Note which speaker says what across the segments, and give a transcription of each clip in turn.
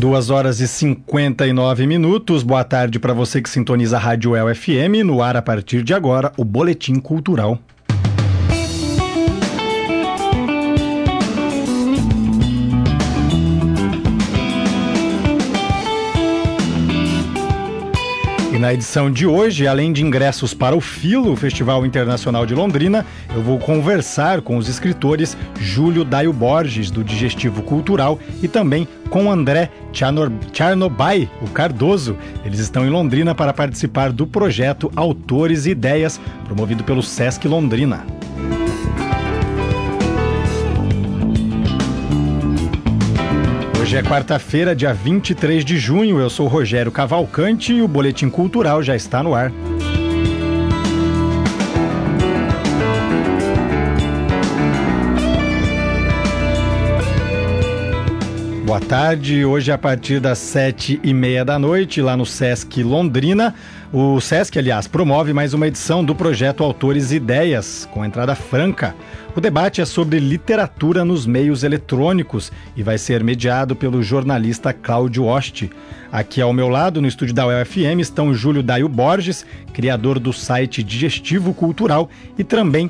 Speaker 1: 2h59. Boa tarde para você que sintoniza a Rádio El FM. No ar, a partir de agora, o Boletim Cultural. E na edição de hoje, além de ingressos para o Filo, o Festival Internacional de Londrina, eu vou conversar com os escritores Júlio Daio Borges, do Digestivo Cultural, e também com André Charnobai, o Cardoso. Eles estão em Londrina para participar do projeto Autores e Ideias, promovido pelo Sesc Londrina. Hoje é quarta-feira, dia 23 de junho. Eu sou Rogério Cavalcante e o Boletim Cultural já está no ar. Boa tarde. Hoje, a partir das 7h30 da noite, lá no Sesc Londrina, o Sesc, aliás, promove mais uma edição do projeto Autores e Ideias, com entrada franca. O debate é sobre literatura nos meios eletrônicos e vai ser mediado pelo jornalista Cláudio Oste. Aqui ao meu lado, no estúdio da UFM, estão Júlio Daio Borges, criador do site Digestivo Cultural, e também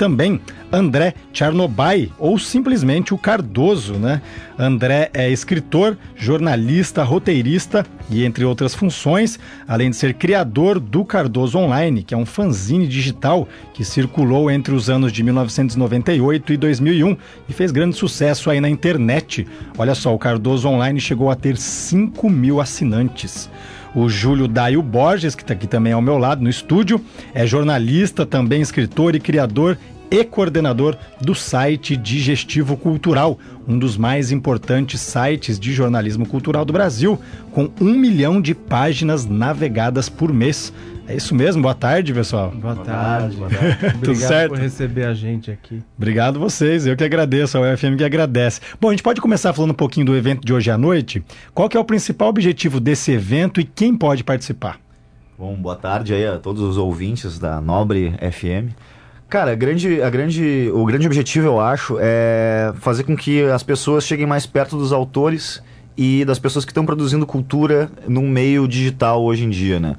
Speaker 1: André Charnobai, ou simplesmente o Cardoso, né? André é escritor, jornalista, roteirista e, entre outras funções, além de ser criador do Cardoso Online, que é um fanzine digital que circulou entre os anos de 1998 e 2001 e fez grande sucesso aí na internet. Olha só, o Cardoso Online chegou a ter 5.000 assinantes. O Júlio Daio Borges, que está aqui também ao meu lado no estúdio, é jornalista, também escritor e criador e coordenador do site Digestivo Cultural, um dos mais importantes sites de jornalismo cultural do Brasil, com 1 milhão de páginas navegadas por mês. É isso mesmo? Boa tarde, pessoal.
Speaker 2: Boa tarde.
Speaker 1: Tudo certo?
Speaker 2: Obrigado por receber a gente aqui.
Speaker 1: Obrigado vocês, eu que agradeço, a UFM que agradece. Bom, a gente pode começar falando um pouquinho do evento de hoje à noite. Qual que é o principal objetivo desse evento e quem pode participar?
Speaker 3: Bom, boa tarde aí a todos os ouvintes da Nobre FM. Cara, o grande objetivo, eu acho, é fazer com que as pessoas cheguem mais perto dos autores e das pessoas que estão produzindo cultura num meio digital hoje em dia, né?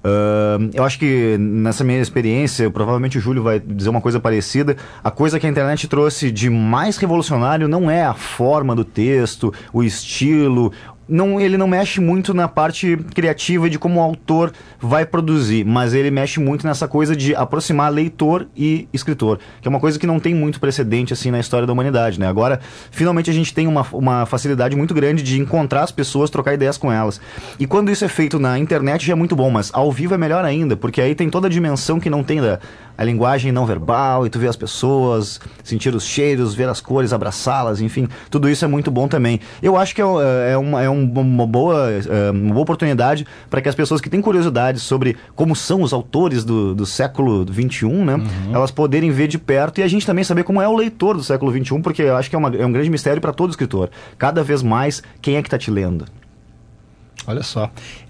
Speaker 3: Eu acho que nessa minha experiência, provavelmente o Júlio vai dizer uma coisa parecida, a coisa que a internet trouxe de mais revolucionário não é a forma do texto, o estilo. Ele não mexe muito na parte criativa de como o autor vai produzir, mas ele mexe muito nessa coisa de aproximar leitor e escritor, que é uma coisa que não tem muito precedente assim na história da humanidade, né? Agora, finalmente a gente tem uma facilidade muito grande de encontrar as pessoas, trocar ideias com elas. E quando isso é feito na internet já é muito bom, mas ao vivo é melhor ainda, porque aí tem toda a dimensão que não tem a linguagem não verbal, e tu vê as pessoas, sentir os cheiros, ver as cores, abraçá-las, enfim, tudo isso é muito bom também. Eu acho que é uma boa oportunidade para que as pessoas que têm curiosidade sobre como são os autores do século XXI, né, elas poderem ver de perto, e a gente também saber como é o leitor do século XXI, porque eu acho que é um grande mistério para todo escritor. Cada vez mais, quem é que está te lendo?
Speaker 1: Olha só.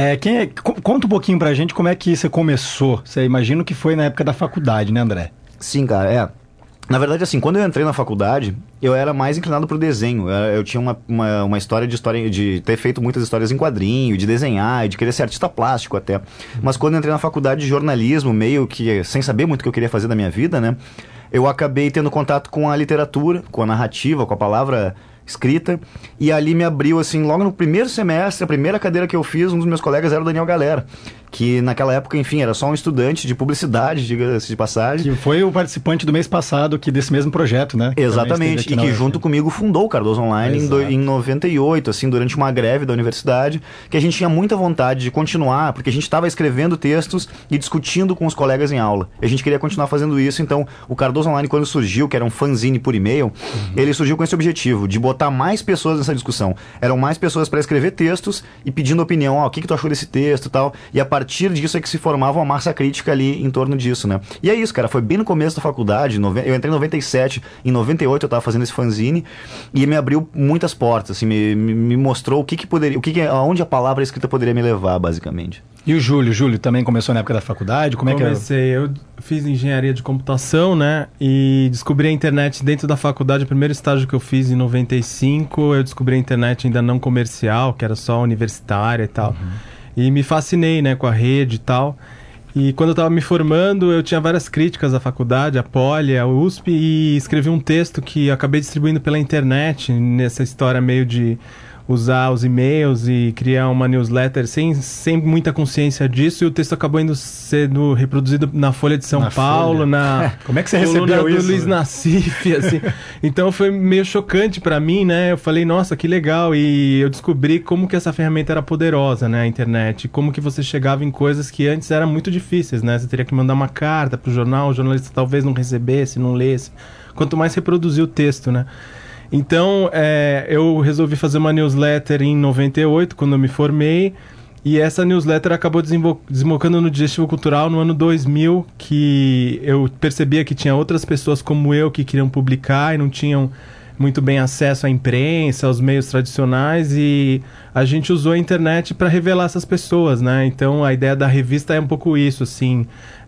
Speaker 1: Conta um pouquinho pra gente como é que você começou. Você imagina que foi na época da faculdade, né, André?
Speaker 3: Sim, cara, Na verdade, assim, quando eu entrei na faculdade, eu era mais inclinado pro desenho. Eu tinha uma história de ter feito muitas histórias em quadrinho, de desenhar, e de querer ser artista plástico até. Mas quando eu entrei na faculdade de jornalismo, meio que sem saber muito o que eu queria fazer da minha vida, né, eu acabei tendo contato com a literatura, com a narrativa, com a palavra escrita, e ali me abriu, assim, logo no primeiro semestre, a primeira cadeira que eu fiz, um dos meus colegas era o Daniel Galera, que naquela época, enfim, era só um estudante de publicidade, diga-se de passagem.
Speaker 1: Que foi o participante do mês passado aqui desse mesmo projeto, né?
Speaker 3: Exatamente, e que junto comigo fundou o Cardoso Online em 98, assim, durante uma greve da universidade, que a gente tinha muita vontade de continuar, porque a gente estava escrevendo textos e discutindo com os colegas em aula. A gente queria continuar fazendo isso, então o Cardoso Online, quando surgiu, que era um fanzine por e-mail, ele surgiu com esse objetivo, de botar mais pessoas nessa discussão. Eram mais pessoas para escrever textos e pedindo opinião, o que tu achou desse texto e tal, e a partir disso é que se formava uma massa crítica ali em torno disso, né? E é isso, cara, foi bem no começo da faculdade, eu entrei em 97, em 98 eu tava fazendo esse fanzine, e me abriu muitas portas, assim, me mostrou aonde a palavra escrita poderia me levar, basicamente.
Speaker 1: E o Júlio também começou na época da faculdade? Como é que
Speaker 2: Comecei, eu fiz engenharia de computação, né? E descobri a internet dentro da faculdade. O primeiro estágio que eu fiz em 95, eu descobri a internet ainda não comercial, que era só universitária e tal. E me fascinei, né, com a rede e tal. E quando eu estava me formando, eu tinha várias críticas à faculdade, à Poli, à USP, e escrevi um texto que acabei distribuindo pela internet, nessa história meio de usar os e-mails e criar uma newsletter sem muita consciência disso, e o texto acabou sendo reproduzido na Folha de São Paulo, na
Speaker 1: Como é que você
Speaker 2: coluna
Speaker 1: recebeu
Speaker 2: do
Speaker 1: isso?
Speaker 2: Luiz Nassif, assim. Então foi meio chocante para mim, né? Eu falei, nossa, que legal, e eu descobri como que essa ferramenta era poderosa, né, a internet, como que você chegava em coisas que antes eram muito difíceis, né? Você teria que mandar uma carta pro jornal, o jornalista talvez não recebesse, não lesse, quanto mais reproduzir o texto, né? Então, eu resolvi fazer uma newsletter em 98, quando eu me formei, e essa newsletter acabou desembocando no Digestivo Cultural no ano 2000, que eu percebia que tinha outras pessoas como eu que queriam publicar e não tinham muito bem acesso à imprensa, aos meios tradicionais, e a gente usou a internet para revelar essas pessoas, né? Então, a ideia da revista é um pouco isso, assim,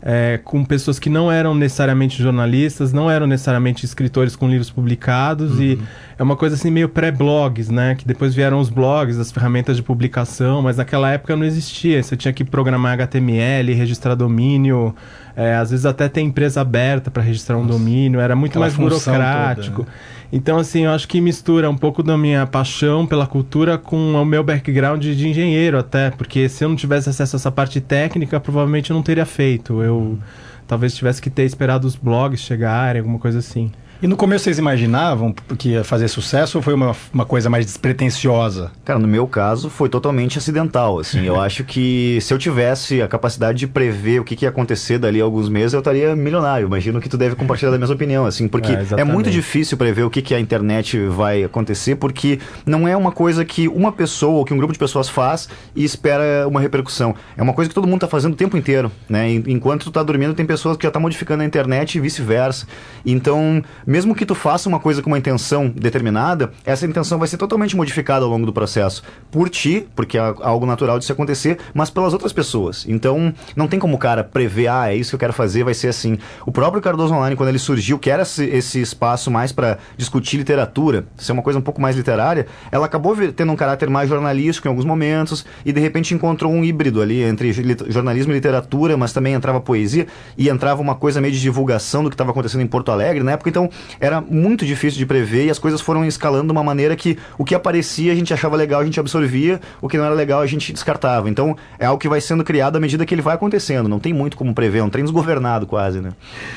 Speaker 2: com pessoas que não eram necessariamente jornalistas, não eram necessariamente escritores com livros publicados, e é uma coisa assim meio pré-blogs, né? Que depois vieram os blogs, as ferramentas de publicação, mas naquela época não existia. Você tinha que programar HTML, registrar domínio, às vezes até ter empresa aberta para registrar um domínio, era muito mais burocrático. Toda, né? Então, assim, eu acho que mistura um pouco da minha paixão pela cultura com o meu background de engenheiro até, porque se eu não tivesse acesso a essa parte técnica, provavelmente eu não teria feito. Eu talvez tivesse que ter esperado os blogs chegarem, alguma coisa assim.
Speaker 1: E no começo vocês imaginavam que ia fazer sucesso ou foi uma coisa mais despretensiosa?
Speaker 3: Cara, no meu caso foi totalmente acidental, assim. Eu acho que se eu tivesse a capacidade de prever o que ia acontecer dali a alguns meses, eu estaria milionário. Imagino que tu deve compartilhar da mesma opinião, assim, porque é muito difícil prever o que a internet vai acontecer, porque não é uma coisa que uma pessoa ou que um grupo de pessoas faz e espera uma repercussão. É uma coisa que todo mundo tá fazendo o tempo inteiro, né? Enquanto tu tá dormindo, tem pessoas que já estão modificando a internet e vice-versa. Então, mesmo que tu faça uma coisa com uma intenção determinada, essa intenção vai ser totalmente modificada ao longo do processo. Por ti, porque é algo natural de se acontecer, mas pelas outras pessoas. Então, não tem como o cara prever, é isso que eu quero fazer, vai ser assim. O próprio Cardoso Online, quando ele surgiu, que era esse espaço mais para discutir literatura, ser uma coisa um pouco mais literária, ela acabou tendo um caráter mais jornalístico em alguns momentos, e de repente encontrou um híbrido ali entre jornalismo e literatura, mas também entrava poesia, e entrava uma coisa meio de divulgação do que estava acontecendo em Porto Alegre na época. Então, era muito difícil de prever e as coisas foram escalando de uma maneira que o que aparecia a gente achava legal, a gente absorvia, o que não era legal a gente descartava. Então é algo que vai sendo criado à medida que ele vai acontecendo, não tem muito como prever, é um trem desgovernado quase, né?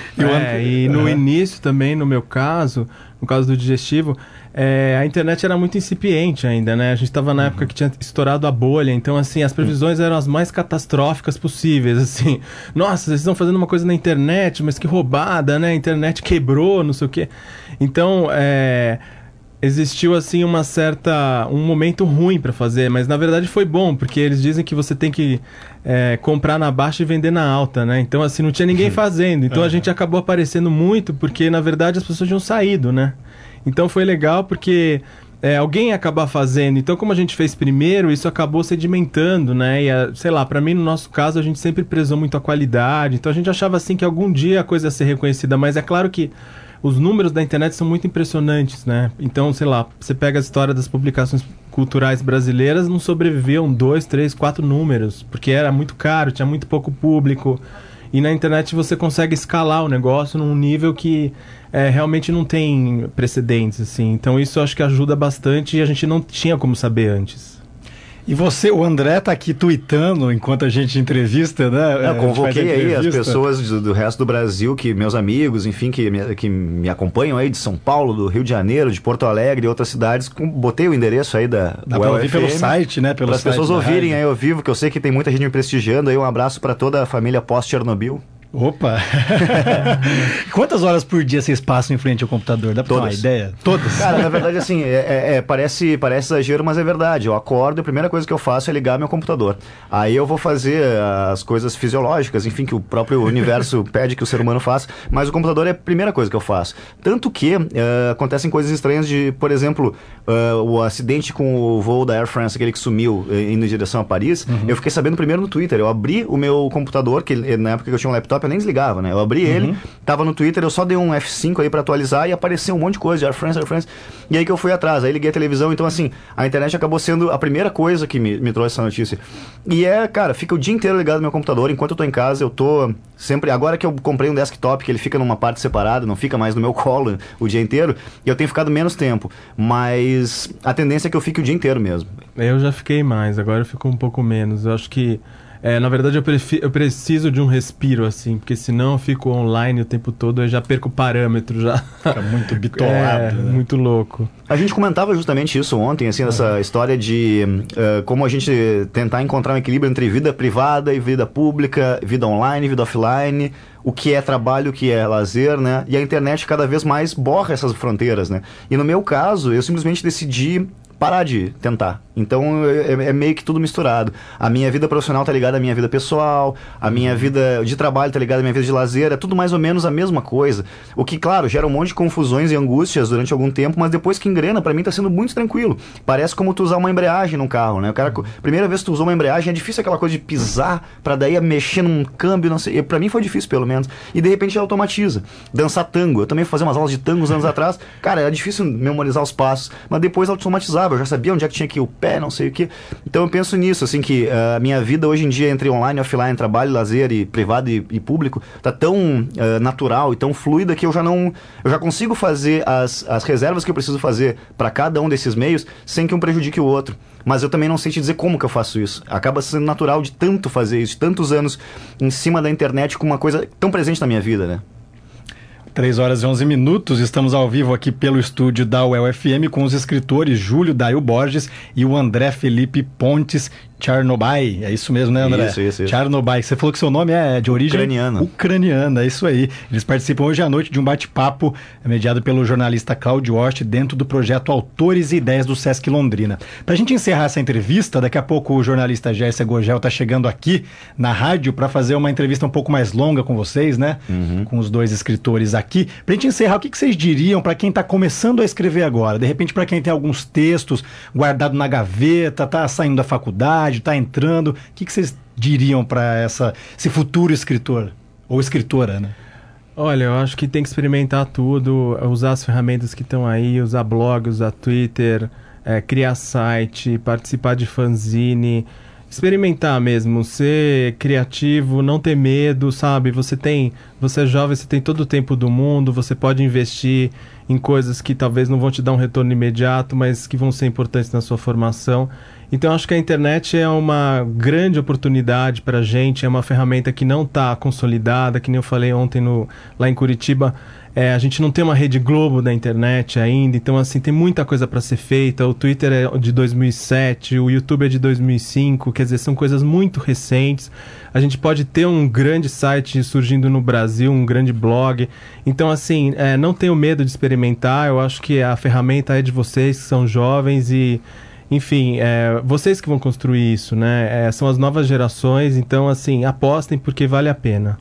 Speaker 2: E no início também, no meu caso, no caso do Digestivo, a internet era muito incipiente ainda, né? A gente estava na época que tinha estourado a bolha, então, assim, as previsões eram as mais catastróficas possíveis, assim. Nossa, vocês estão fazendo uma coisa na internet, mas que roubada, né? A internet quebrou, não sei o quê. Então, existiu, assim, um momento ruim para fazer, mas, na verdade, foi bom, porque eles dizem que você tem que comprar na baixa e vender na alta, né? Então, assim, não tinha ninguém fazendo. Então, a gente acabou aparecendo muito, porque, na verdade, as pessoas tinham saído, né? Então foi legal porque alguém ia acabar fazendo. Então, como a gente fez primeiro, isso acabou sedimentando, né? E, sei lá, pra mim, no nosso caso, a gente sempre prezou muito a qualidade. Então a gente achava assim que algum dia a coisa ia ser reconhecida. Mas é claro que os números da internet são muito impressionantes, né? Então, sei lá, você pega a história das publicações culturais brasileiras, não sobreviviam 2, 3, 4 números. Porque era muito caro, tinha muito pouco público. E na internet você consegue escalar o negócio num nível que realmente não tem precedentes, assim. Então isso eu acho que ajuda bastante e a gente não tinha como saber antes.
Speaker 1: E você, o André tá aqui tweetando enquanto a gente entrevista, né?
Speaker 3: Eu convoquei aí as pessoas do resto do Brasil, meus amigos, enfim, que me acompanham aí de São Paulo, do Rio de Janeiro, de Porto Alegre e outras cidades. Botei o endereço aí da
Speaker 1: Dá pra ouvir pelo site, né?
Speaker 3: Para as pessoas ouvirem aí ao vivo, que eu sei que tem muita gente me prestigiando. Aí um abraço para toda a família pós-Chernobyl.
Speaker 1: Opa! Quantas horas por dia vocês passam em frente ao computador? Dá pra ter uma ideia? Todas?
Speaker 3: Cara, na verdade, assim, parece exagero, mas é verdade. Eu acordo e a primeira coisa que eu faço é ligar meu computador. Aí eu vou fazer as coisas fisiológicas, enfim, que o próprio universo pede que o ser humano faça, mas o computador é a primeira coisa que eu faço. Tanto que acontecem coisas estranhas de, por exemplo, o acidente com o voo da Air France, aquele que sumiu indo em direção a Paris, eu fiquei sabendo primeiro no Twitter. Eu abri o meu computador, que na época que eu tinha um laptop, eu nem desligava, né? Eu abri ele, tava no Twitter, eu só dei um F5 aí pra atualizar e apareceu um monte de coisa de Air France. E aí que eu fui atrás, aí liguei a televisão, então assim, a internet acabou sendo a primeira coisa que me trouxe essa notícia. E cara, fica o dia inteiro ligado no meu computador, enquanto eu tô em casa, eu tô sempre... Agora que eu comprei um desktop, que ele fica numa parte separada, não fica mais no meu colo o dia inteiro, eu tenho ficado menos tempo, mas a tendência é que eu fique o dia inteiro mesmo.
Speaker 2: Eu já fiquei mais, agora eu fico um pouco menos. Eu acho que na verdade eu preciso de um respiro, assim, porque senão eu fico online o tempo todo, eu já perco o parâmetro, já.
Speaker 1: Fica muito bitolado, né?
Speaker 2: Muito louco.
Speaker 3: A gente comentava justamente isso ontem, assim, essa história de como a gente tentar encontrar um equilíbrio entre vida privada e vida pública, vida online, vida offline, o que é trabalho, o que é lazer, né? E a internet cada vez mais borra essas fronteiras, né? E no meu caso, eu simplesmente decidi parar de tentar. Então é meio que tudo misturado. A minha vida profissional tá ligada à minha vida pessoal, a minha vida de trabalho tá ligada à minha vida de lazer, é tudo mais ou menos a mesma coisa. O que, claro, gera um monte de confusões e angústias durante algum tempo, mas depois que engrena, pra mim tá sendo muito tranquilo. Parece como tu usar uma embreagem num carro, né? O cara, primeira vez que tu usou uma embreagem, é difícil aquela coisa de pisar pra daí mexer num câmbio, não sei. Pra mim foi difícil, pelo menos. E de repente automatiza. Dançar tango. Eu também fui fazer umas aulas de tango uns anos atrás. Cara, era difícil memorizar os passos, mas depois automatizava. Eu já sabia onde é que tinha que ir o pé, não sei o que. Então eu penso nisso, assim, que a minha vida hoje em dia entre online e offline, trabalho, lazer e privado e público, tá tão natural e tão fluida que eu já consigo fazer as reservas que eu preciso fazer para cada um desses meios sem que um prejudique o outro. Mas eu também não sei te dizer como que eu faço isso. Acaba sendo natural de tanto fazer isso, de tantos anos em cima da internet com uma coisa tão presente na minha vida, né?
Speaker 1: 3 horas e 11 minutos, estamos ao vivo aqui pelo estúdio da UEL FM com os escritores Júlio Dail Borges e o André Felipe Pontes Charnobai. É isso mesmo, né, André?
Speaker 3: Isso.
Speaker 1: Charnobai. Você falou que seu nome é de origem ucraniana, é isso aí. Eles participam hoje à noite de um bate-papo mediado pelo jornalista Cláudio Ost dentro do projeto Autores e Ideias do Sesc Londrina. Pra gente encerrar essa entrevista, daqui a pouco o jornalista Gércia Gogel tá chegando aqui na rádio para fazer uma entrevista um pouco mais longa com vocês, né? Com os dois escritores aqui. Pra gente encerrar, o que vocês diriam para quem tá começando a escrever agora? De repente, para quem tem alguns textos guardados na gaveta, tá saindo da faculdade, tá entrando, o que vocês diriam para esse futuro escritor ou escritora, né?
Speaker 2: Olha, eu acho que tem que experimentar tudo, usar as ferramentas que estão aí, usar blog, usar Twitter, criar site, participar de fanzine, experimentar mesmo, ser criativo, não ter medo, sabe? Você é jovem, você tem todo o tempo do mundo, você pode investir em coisas que talvez não vão te dar um retorno imediato, mas que vão ser importantes na sua formação. Então, acho que a internet é uma grande oportunidade para a gente, é uma ferramenta que não está consolidada, que nem eu falei ontem lá em Curitiba, a gente não tem uma rede Globo da internet ainda, então, assim, tem muita coisa para ser feita. O Twitter é de 2007, o YouTube é de 2005, quer dizer, são coisas muito recentes. A gente pode ter um grande site surgindo no Brasil, um grande blog. Então, assim, não tenho medo de experimentar, eu acho que a ferramenta é de vocês, que são jovens e... Enfim, vocês que vão construir isso, né? São as novas gerações, então, assim, apostem porque vale a pena.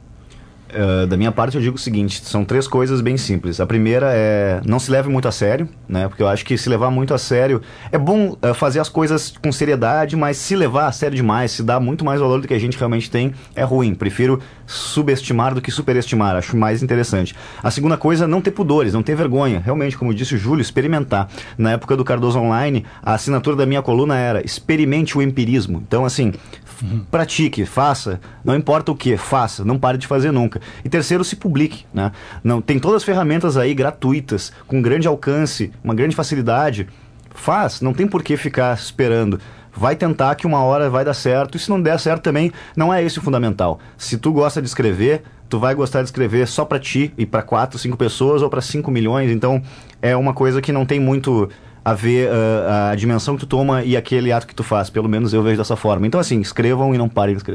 Speaker 3: Da minha parte eu digo o seguinte, são 3 coisas bem simples. A primeira é não se leve muito a sério, né? Porque eu acho que se levar muito a sério é bom fazer as coisas com seriedade, mas se levar a sério demais, se dar muito mais valor do que a gente realmente tem, é ruim. Prefiro subestimar do que superestimar, acho mais interessante. A segunda coisa, não ter pudores, não ter vergonha. Realmente, como disse o Júlio, experimentar. Na época do Cardoso Online, a assinatura da minha coluna era experimente o empirismo. Então, assim, pratique, faça, não importa o que, faça, não pare de fazer nunca. E terceiro, se publique, né? Tem todas as ferramentas aí gratuitas, com grande alcance, uma grande facilidade. Faz, não tem por que ficar esperando. Vai tentar que uma hora vai dar certo, e se não der certo também, não é esse o fundamental. Se tu gosta de escrever, tu vai gostar de escrever só pra ti e pra 4, 5 pessoas ou pra 5 milhões, então é uma coisa que não tem muito a ver a dimensão que tu toma e aquele ato que tu faz, pelo menos eu vejo dessa forma. Então, assim, escrevam e não parem de escrever.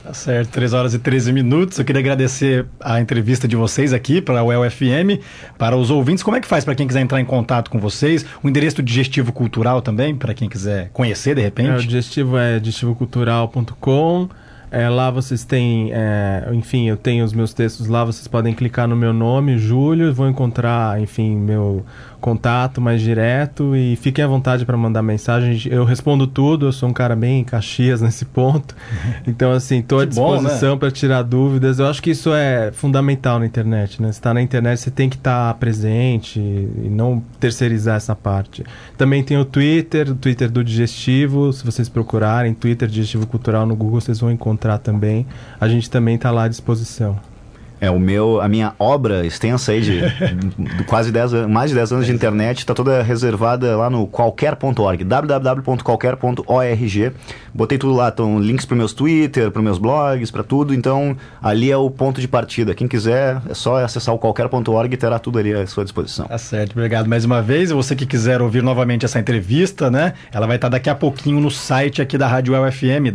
Speaker 1: Tá certo, 3 horas e 13 minutos. Eu queria agradecer a entrevista de vocês aqui para a UEL FM, para os ouvintes. Como é que faz para quem quiser entrar em contato com vocês? O endereço do Digestivo Cultural também, para quem quiser conhecer de repente?
Speaker 2: O Digestivo é digestivocultural.com. Lá vocês têm, enfim, eu tenho os meus textos lá, vocês podem clicar no meu nome, Júlio, vão encontrar, enfim, meu contato mais direto e fiquem à vontade para mandar mensagem. Eu respondo tudo, eu sou um cara bem Caxias nesse ponto. Então, assim, estou à disposição, né, para tirar dúvidas. Eu acho que isso é fundamental na internet, né? Você está na internet, você tem que estar presente e não terceirizar essa parte. Também tem o Twitter do Digestivo, se vocês procurarem Twitter Digestivo Cultural no Google, vocês vão encontrar também. A gente também está lá à disposição.
Speaker 3: A minha obra extensa aí de quase 10 anos, mais de 10 anos de internet, está toda reservada lá no qualquer.org, www.qualquer.org. Botei tudo lá, estão links para meus Twitter, para meus blogs, para tudo, então ali é o ponto de partida. Quem quiser, é só acessar o qualquer.org e terá tudo ali à sua disposição.
Speaker 1: Tá certo, obrigado mais uma vez. Você que quiser ouvir novamente essa entrevista, né? Ela vai estar daqui a pouquinho no site aqui da Rádio UEL FM,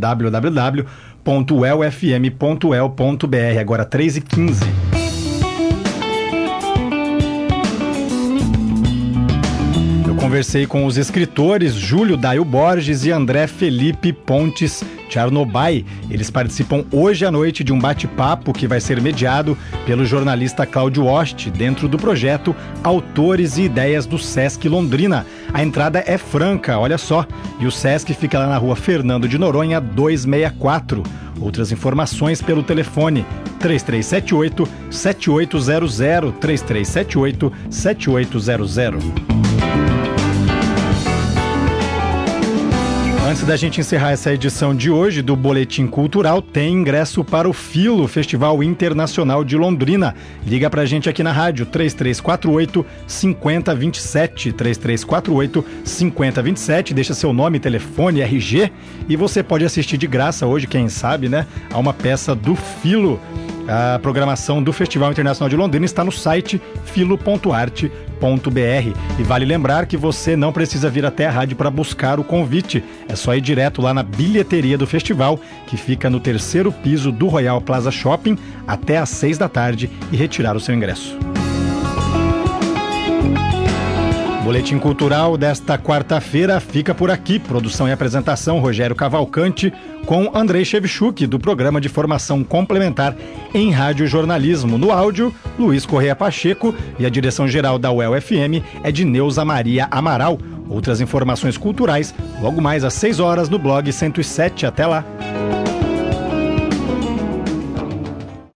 Speaker 1: www.uelfm.el.br, agora 3h15. Eu conversei com os escritores Júlio Daio Borges e André Felipe Pontes Tcharnobai. Eles participam hoje à noite de um bate-papo que vai ser mediado pelo jornalista Cláudio Ost, dentro do projeto Autores e Ideias do Sesc Londrina. A entrada é franca, olha só, e o Sesc fica lá na rua Fernando de Noronha, 264. Outras informações pelo telefone 3378-7800, 3378-7800. Antes da gente encerrar essa edição de hoje do Boletim Cultural, tem ingresso para o Filo, Festival Internacional de Londrina. Liga pra gente aqui na rádio, 3348-5027, 3348-5027, deixa seu nome, telefone, RG, e você pode assistir de graça hoje, quem sabe, né, a uma peça do Filo. A programação do Festival Internacional de Londrina está no site filo.arte.br. E vale lembrar que você não precisa vir até a rádio para buscar o convite. É só ir direto lá na bilheteria do festival, que fica no 3º piso do Royal Plaza Shopping, até às 6 da tarde e retirar o seu ingresso. Boletim Cultural desta quarta-feira fica por aqui. Produção e apresentação, Rogério Cavalcante, com Andrei Shevchuk, do Programa de Formação Complementar em Rádio Jornalismo. No áudio, Luiz Correia Pacheco, e a direção-geral da UEL FM é de Neuza Maria Amaral. Outras informações culturais, logo mais às 6 horas no blog 107. Até lá!